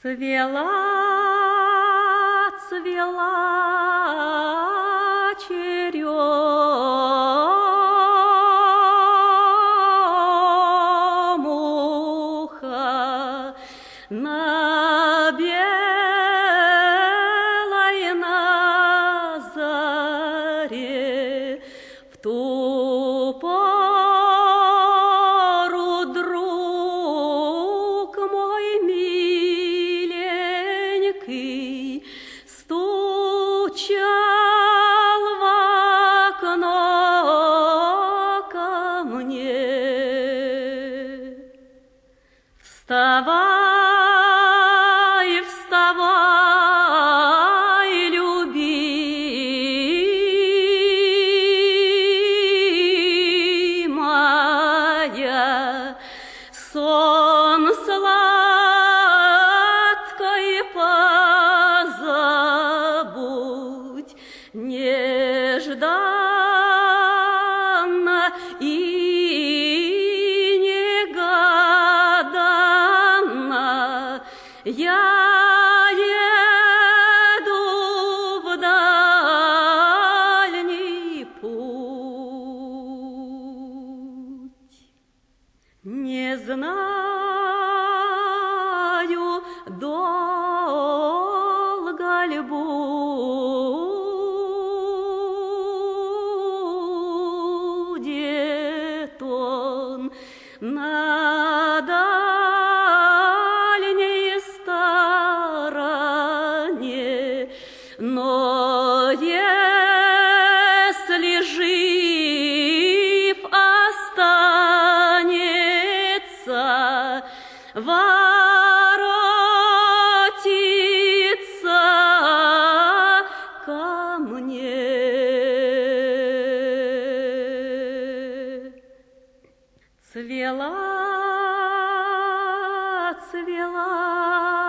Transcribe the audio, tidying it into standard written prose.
Цвела, цвела черемуха на белой на заре. В ту пору, друг мой миленький, стучал в окно ко мне. Вставай, вставай, любимая, сон сладкий позабудь, нежданно и негаданно я еду в дальний путь. Не знаю, долго ли будет он на дальней стороне, но если жив останется, воротится ко мне. Цвела, цвела